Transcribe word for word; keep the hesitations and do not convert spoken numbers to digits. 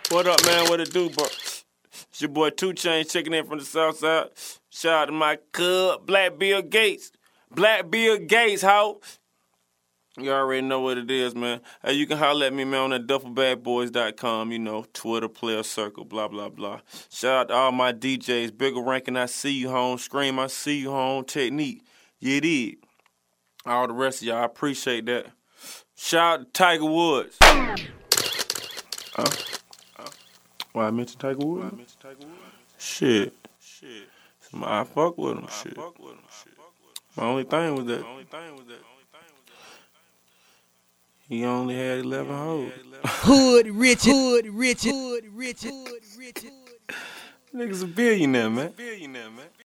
What up, man? What it do, bro? It's your boy two Chainz checking in from the south side. Shout out to my cub, Black Bill Gates. Black Bill Gates, how? You already know what it is, man. Hey, you can holler at me, man, on at duffel bag boys dot com, you know, Twitter, player circle, blah, blah, blah. Shout out to all my D Js. Bigger Rankin, I see you home. Scream, I see you home. Technique, you did. All the rest of y'all, I appreciate that. Shout out to Tiger Woods. Huh? Huh? Why I mentioned Tiger Woods? Why I mentioned Tiger Woods? Shit. Shit. I fuck with him, shit. Fuck with him, shit. My only thing was that. My only thing was that. He only had eleven hoes. Hood Richard, Hood Richard, Hood Richard, Hood Richard. Nigga's a billionaire, man. Billionaire, man.